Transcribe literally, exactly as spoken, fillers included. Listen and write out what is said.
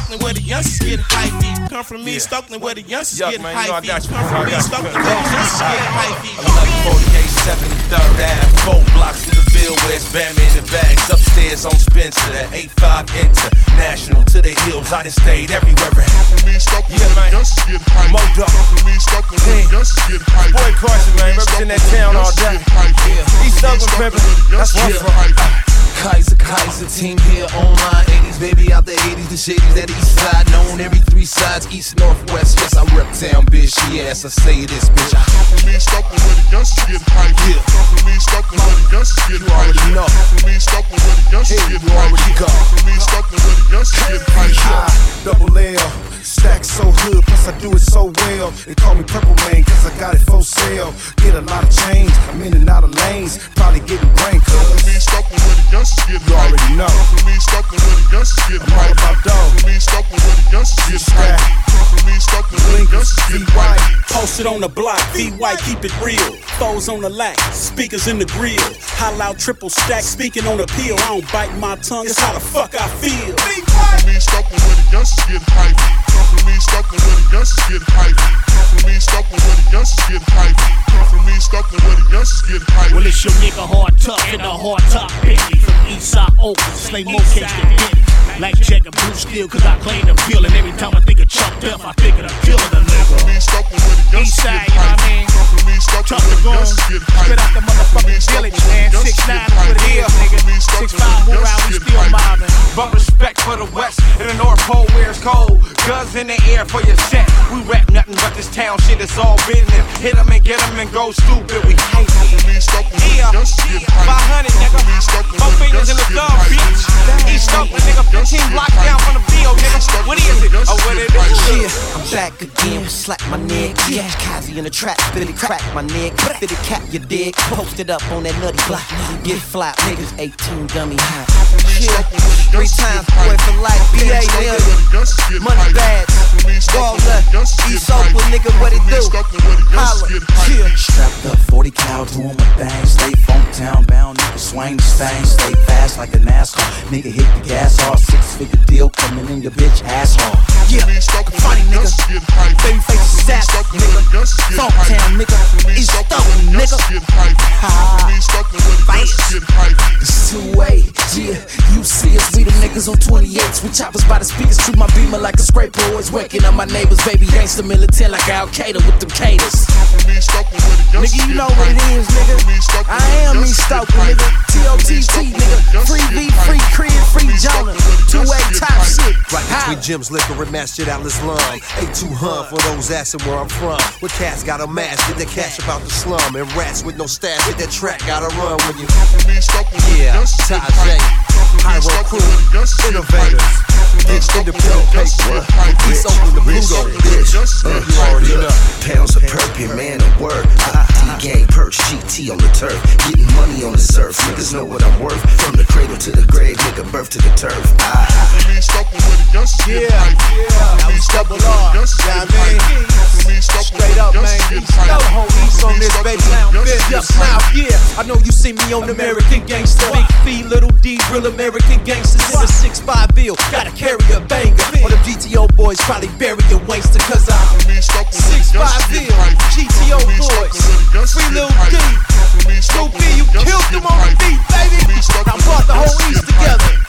Stokely where the youngsters get hypey. Come from me, Stokely where the youngsters get hypey. Come from me, Stokely where the youngsters get hypey. eleven forty-eight, seventy-third Ave, four blocks in the Ville where it's Batman and bags. Upstairs on Spencer at eighty-five International. To the hills, I done stayed everywhere. Yeah, man. Modo. Boy Carson, man, representing that town all day. East Oakland pimpin', that's where I'm from. Kaiser, Kaiser, team here online. eighties, baby, out the eighties, the shadies, that east side. Known every three sides, east, northwest. Yes, I rep town, bitch. Yes, I say this, bitch. I come from me, Stokely, where the youngsters get hype. Yeah. Come from me, Stokely, where the youngsters get hype. You already know. Come from me, Stokely, where the youngsters get hype. You already go. Come from me, Stokely, where the youngsters get hype. Double L, stack so hood, plus I do it so well. They call me Purple Man, cause I got it for sale. Get a lot of change, I'm in and out of lanes. Probably getting brain cuts. Come from me, Stokely, where the youngsters get hype. You already know. Come from me, Stokely, where the youngsters get hype. I'm all about dog. Come from me, Stokely, where the youngsters get hype. Come from me, Stokely, where the youngsters get hype. Posted on the block, V White, keep it real. Foes on the lack, speakers in the grill. Holla out triple stack, speaking on the peel. I don't bite my tongue, it's how the fuck I feel. Come from me, Stokely, where the youngsters get hype. Come from me, Stokely, where the youngsters get hype. Come from me, Stokely, where the youngsters get hype. Come from me, Stokely, where the youngsters get hype. Well, it's your nigga Hard Tuck and the Hard Top Biggie from Eastside Oakland, Slay Mo case to get it. Like Jack and Blue Steel, cause I claim the feeling. Every time I think of Chuck Duff, I think of the killer, the nigga. Eastside, you know what I mean? Chuck the Goon, straight out the motherfucking village, man. six nine is what it is, nigga. six five, who around, we still mobbing. But respect for the West and the North Pole where it's cold. Guns in the air for your set. We rap nothing but this town shit, it's all business. Hit 'em and get 'em and go stupid, we hate it. Yeah, five hundred, nigga. Four fingers in the thumb, bitch. East Oakland, nigga. fifteen blocks down from the Ville, nigga. What is it? Oh, what it is? Yeah, I'm back again, slap my neck. Yeah, Kazi in the trap, Billy crack my neck. Billy cap your dick, posted up on that nutty block. Get fly, niggas eighteen dummy high. Yeah, three times, boy for life. B A nigga, money bags, Walnut, East Oakland, nigga, what it do? Holla, yeah. Strapped up, forty cal, doing my thing. Stay funk town bound, nigga, swing the stain. Stay fast like a NASCAR, nigga hit the gas off. Six figure deal coming in your bitch asshole. Yeah, funny nigga, baby face sass, nigga, funk town, nigga, East Oakland, nigga. Ha, it's two way, yeah, you see us, we the niggas on twenty-eights. We choppers by the speakers, treat my beamer like a scraper. Always waking up my neighbors, baby gangsta militant like Al Qaeda with them caters. Nigga, you know what it is, nigga. I am East Oakland, nigga. T O T T, nigga. Free V, free crib, free Jonah. Two-way top shit. Right between gyms, liquor, and mass shit out this lum. A two hun for those asking where I'm from. Where cats got a mask, get that cash about the slum. And rats with no stash, get that track, gotta run when you. Yeah, Tajay, Pyro Crew, Innovators, Ditch Independent Paper, East Oakland the Pluto, bitch. Uh, you already know. Pounds of perp, man, of word. I T gang perch, G T on the turf. Getting money on the surf, niggas know what I'm worth. From the cradle to the grave, nigga, birth to the turf. I, yeah, yeah, I was double R, you know what I mean? Straight up, man. East, know the whole East on this, baby. Yes, now, yeah, I know you see me on American Gangster. Big Fee, Little D, real American gangsters in a six five bill. Gotta carry a banger. All them G T O boys probably bury a waster, cause I'm six five bill, G T O boys, Free Little D, Snoop B, you killed them on the beat, baby. I brought the whole East together.